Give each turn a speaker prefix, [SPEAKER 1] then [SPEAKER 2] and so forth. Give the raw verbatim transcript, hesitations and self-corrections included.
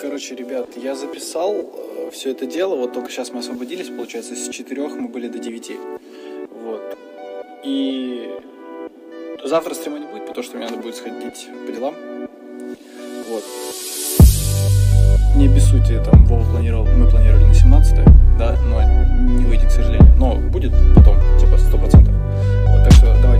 [SPEAKER 1] Короче, ребят, я записал э, все это дело, вот только сейчас мы освободились, получается, с четырех мы были до девяти, вот, и завтра стрима не будет, потому что мне надо будет сходить по делам, вот, не обессудьте, там, Вова планировал, мы планировали на семнадцатое, да, но не выйдет, к сожалению, но будет потом, типа, сто процентов, вот, так что давай.